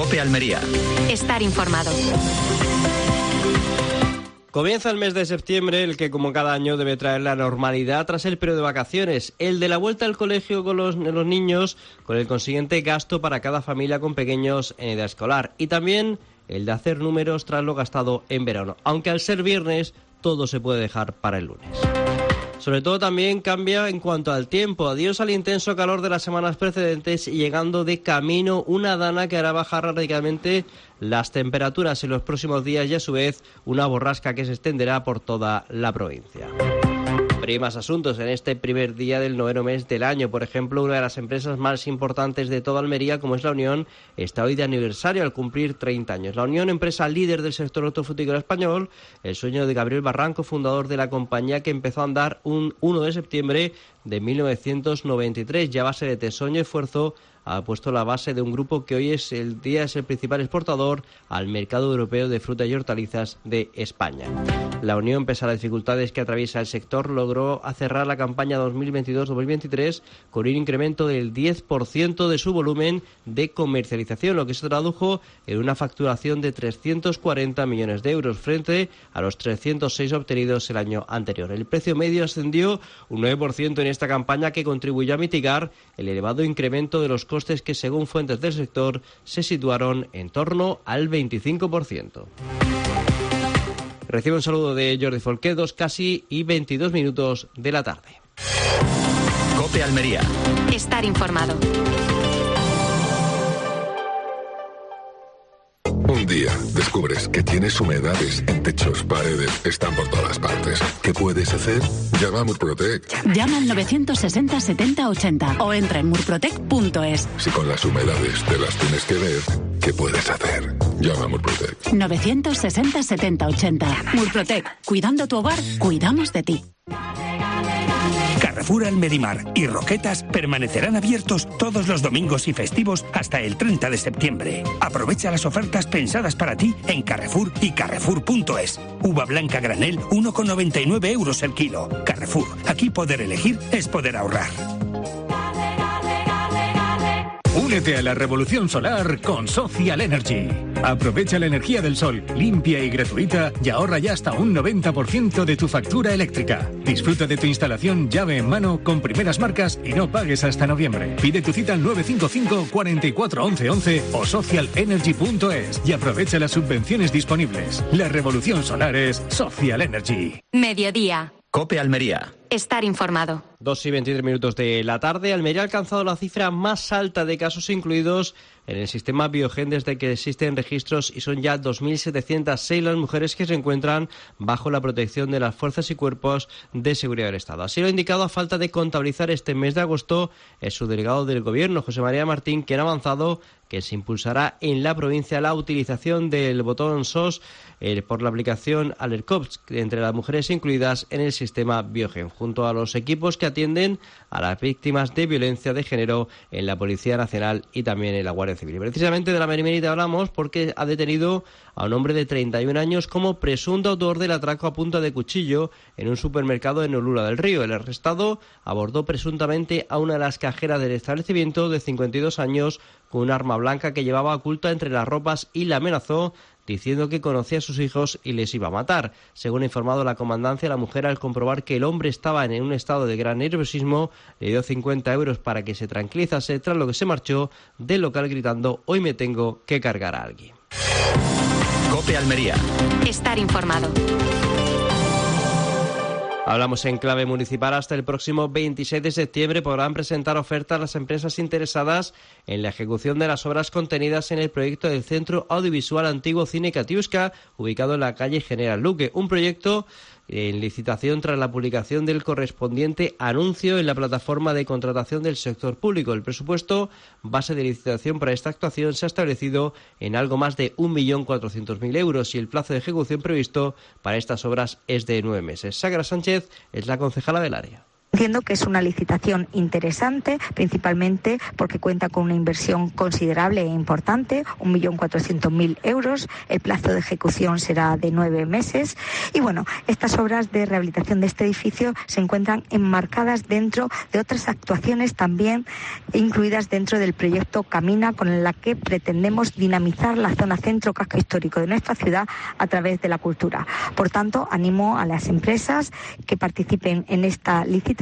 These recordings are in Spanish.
COPE Almería. Estar informado. Comienza el mes de septiembre, el que como cada año debe traer la normalidad tras el periodo de vacaciones, el de la vuelta al colegio con los niños, con el consiguiente gasto para cada familia con pequeños en edad escolar, y también el de hacer números tras lo gastado en verano, aunque al ser viernes todo se puede dejar para el lunes. Sobre todo también cambia en cuanto al tiempo. Adiós al intenso calor de las semanas precedentes y llegando de camino una dana que hará bajar radicalmente las temperaturas en los próximos días y a su vez una borrasca que se extenderá por toda la provincia. Pero hay más asuntos en este primer día del noveno mes del año. Por ejemplo, una de las empresas más importantes de toda Almería, como es La Unión, está hoy de aniversario al cumplir 30 años. La Unión, empresa líder del sector hortofrutícola español, el sueño de Gabriel Barranco, fundador de la compañía, que empezó a andar un 1 de septiembre de 1993. Ya a base de tesón y esfuerzo ha puesto la base de un grupo que hoy es el principal exportador al mercado europeo de frutas y hortalizas de España. La Unión, pese a las dificultades que atraviesa el sector, logró cerrar la campaña 2022-2023 con un incremento del 10% de su volumen de comercialización, lo que se tradujo en una facturación de 340 millones de euros frente a los 306 obtenidos el año anterior. El precio medio ascendió un 9% en esta campaña, que contribuyó a mitigar el elevado incremento de los costes que, según fuentes del sector, se situaron en torno al 25%. Recibe un saludo de Jordi Folqué, 2:22 de la tarde. COPE Almería. Estar informado. Un día descubres que tienes humedades en techos, paredes, están por todas partes. ¿Qué puedes hacer? Llama a Murprotec. Llama al 960 70 80 o entra en murprotec.es. Si con las humedades te las tienes que ver, ¿qué puedes hacer? Llama a Murprotec. 960 70 80. Murprotec. Cuidando tu hogar, cuidamos de ti. Carrefour Almedimar y Roquetas permanecerán abiertos todos los domingos y festivos hasta el 30 de septiembre. Aprovecha las ofertas pensadas para ti en Carrefour y Carrefour.es. Uva blanca granel, 1,99 euros el kilo. Carrefour, aquí poder elegir es poder ahorrar. Únete a la revolución solar con Social Energy. Aprovecha la energía del sol, limpia y gratuita, y ahorra ya hasta un 90% de tu factura eléctrica. Disfruta de tu instalación llave en mano con primeras marcas y no pagues hasta noviembre. Pide tu cita al 955 44 11 11 o socialenergy.es y aprovecha las subvenciones disponibles. La revolución solar es Social Energy. Mediodía. COPE Almería. Estar informado. 2:23 de la tarde. Almería ha alcanzado la cifra más alta de casos incluidos en el sistema Biogen desde que existen registros, y son ya 2.706 las mujeres que se encuentran bajo la protección de las fuerzas y cuerpos de seguridad del Estado. Así lo ha indicado, a falta de contabilizar este mes de agosto, el subdelegado del Gobierno, José María Martín, quien ha avanzado que se impulsará en la provincia la utilización del botón SOS por la aplicación AlertCops entre las mujeres incluidas en el sistema Biogen, junto a los equipos que atienden a las víctimas de violencia de género en la Policía Nacional y también en la Guardia Civil. Precisamente de la Benemérita hablamos porque ha detenido a un hombre de 31 años como presunto autor del atraco a punta de cuchillo en un supermercado en Olula del Río. El arrestado abordó presuntamente a una de las cajeras del establecimiento, de 52 años, con un arma blanca que llevaba oculta entre las ropas, y la amenazó diciendo que conocía a sus hijos y les iba a matar. Según ha informado la comandancia, la mujer, al comprobar que el hombre estaba en un estado de gran nerviosismo, le dio 50 euros para que se tranquilizase, tras lo que se marchó del local gritando: «Hoy me tengo que cargar a alguien». COPE Almería. Estar informado. Hablamos en clave municipal. Hasta el próximo 26 de septiembre podrán presentar ofertas las empresas interesadas en la ejecución de las obras contenidas en el proyecto del Centro Audiovisual Antiguo Cine Catiusca, ubicado en la calle General Luque. Un proyecto en licitación tras la publicación del correspondiente anuncio en la plataforma de contratación del sector público. El presupuesto base de licitación para esta actuación se ha establecido en algo más de 1.400.000 euros y el plazo de ejecución previsto para estas obras es de 9 meses. Sagra Sánchez es la concejala del área. Entiendo que es una licitación interesante, principalmente porque cuenta con una inversión considerable e importante, 1.400.000 euros. El plazo de ejecución será de 9 meses. Y bueno, estas obras de rehabilitación de este edificio se encuentran enmarcadas dentro de otras actuaciones también incluidas dentro del proyecto Camina, con la que pretendemos dinamizar la zona centro casco histórico de nuestra ciudad a través de la cultura. Por tanto, animo a las empresas que participen en esta licitación.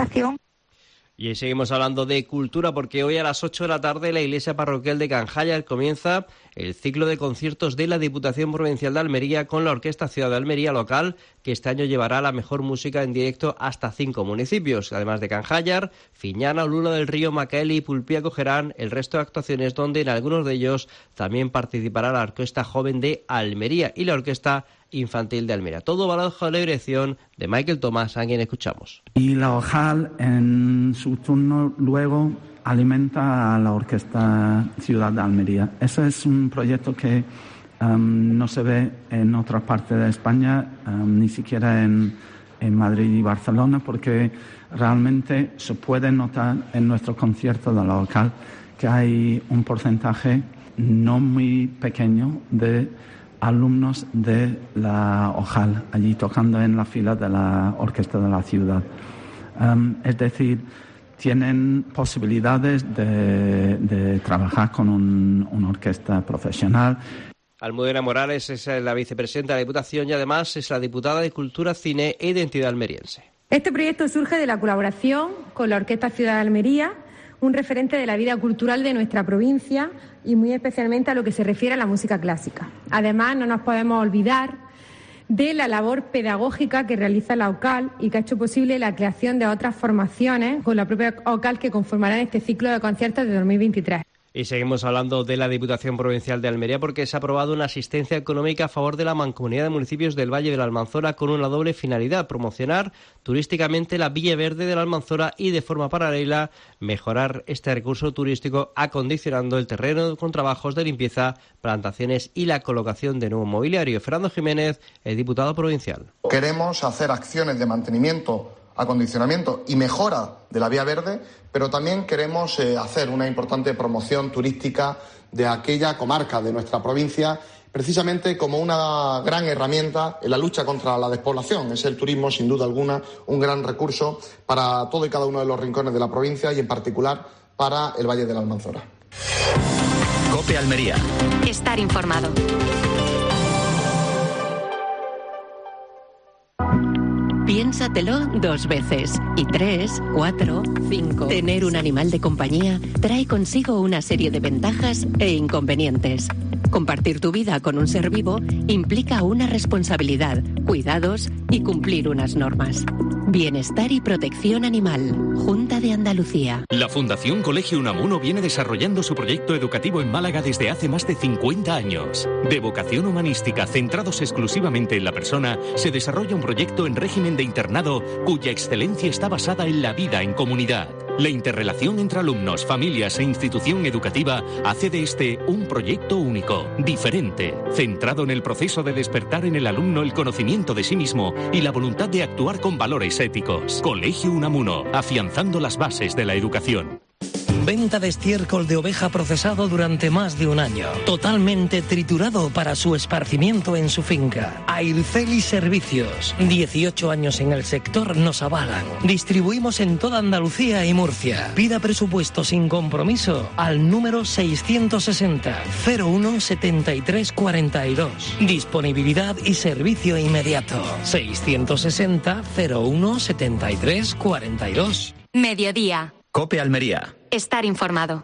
Y seguimos hablando de cultura porque hoy a las 8 de la tarde la iglesia parroquial de Canjayar comienza el ciclo de conciertos de la Diputación Provincial de Almería con la Orquesta Ciudad de Almería local, que este año llevará la mejor música en directo hasta 5 municipios. Además de Canjayar, Fiñana, Olula del Río, Macaeli y Pulpí acogerán el resto de actuaciones, donde en algunos de ellos también participará la Orquesta Joven de Almería y la Orquesta Infantil de Almería. Todo bajo la dirección de Michael Tomás, a quien escuchamos. Y la OJAL en su turno luego alimenta a la Orquesta Ciudad de Almería. Ese es un proyecto que no se ve en otras partes de España, ni siquiera en Madrid y Barcelona, porque realmente se puede notar en nuestros conciertos de la OJAL que hay un porcentaje no muy pequeño de alumnos de la OJAL allí tocando en la fila de la Orquesta de la Ciudad. Es decir, tienen posibilidades de trabajar con una orquesta profesional. Almudena Morales es la vicepresidenta de la Diputación y además es la diputada de Cultura, Cine e Identidad almeriense. Este proyecto surge de la colaboración con la Orquesta Ciudad de Almería, un referente de la vida cultural de nuestra provincia y muy especialmente a lo que se refiere a la música clásica. Además, no nos podemos olvidar de la labor pedagógica que realiza la OCAL y que ha hecho posible la creación de otras formaciones con la propia OCAL que conformarán este ciclo de conciertos de 2023. Y seguimos hablando de la Diputación Provincial de Almería porque se ha aprobado una asistencia económica a favor de la Mancomunidad de Municipios del Valle de la Almanzora con una doble finalidad: promocionar turísticamente la Villa Verde de la Almanzora y, de forma paralela, mejorar este recurso turístico acondicionando el terreno con trabajos de limpieza, plantaciones y la colocación de nuevo mobiliario. Fernando Jiménez, el diputado provincial. Queremos hacer acciones de mantenimiento, acondicionamiento y mejora de la vía verde, pero también queremos hacer una importante promoción turística de aquella comarca de nuestra provincia, precisamente como una gran herramienta en la lucha contra la despoblación. Es el turismo, sin duda alguna, un gran recurso para todo y cada uno de los rincones de la provincia y en particular para el Valle de la Almanzora. COPE Almería. Estar informado. Piénsatelo 2 veces. Y 3, 4, 5. Tener un animal de compañía trae consigo una serie de ventajas e inconvenientes. Compartir tu vida con un ser vivo implica una responsabilidad, cuidados y cumplir unas normas. Bienestar y protección animal. Junta de Andalucía. La Fundación Colegio Unamuno viene desarrollando su proyecto educativo en Málaga desde hace más de 50 años. De vocación humanística, centrados exclusivamente en la persona, se desarrolla un proyecto en régimen de internado cuya excelencia está basada en la vida en comunidad. La interrelación entre alumnos, familias e institución educativa hace de este un proyecto único, diferente, centrado en el proceso de despertar en el alumno el conocimiento de sí mismo y la voluntad de actuar con valores éticos. Colegio Unamuno, afianzando las bases de la educación. Venta de estiércol de oveja procesado durante más de un año. Totalmente triturado para su esparcimiento en su finca. Airceli Servicios. 18 años en el sector nos avalan. Distribuimos en toda Andalucía y Murcia. Pida presupuesto sin compromiso al número 660 01 73 42. Disponibilidad y servicio inmediato. 660 01 73 42. Mediodía. COPE Almería. Estar informado.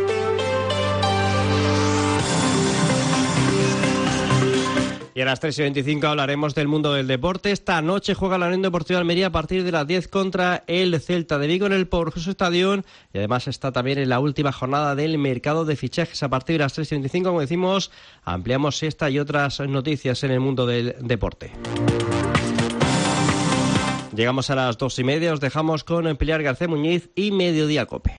Y a las 3:25 hablaremos del mundo del deporte. Esta noche juega la Unión Deportiva Almería a partir de las 10 contra el Celta de Vigo en el Poderoso Estadio. Y además está también en la última jornada del mercado de fichajes. A partir de las 3:25, como decimos, ampliamos esta y otras noticias en el mundo del deporte. Llegamos a las 2:30, os dejamos con Pilar García Muñiz y Mediodía COPE.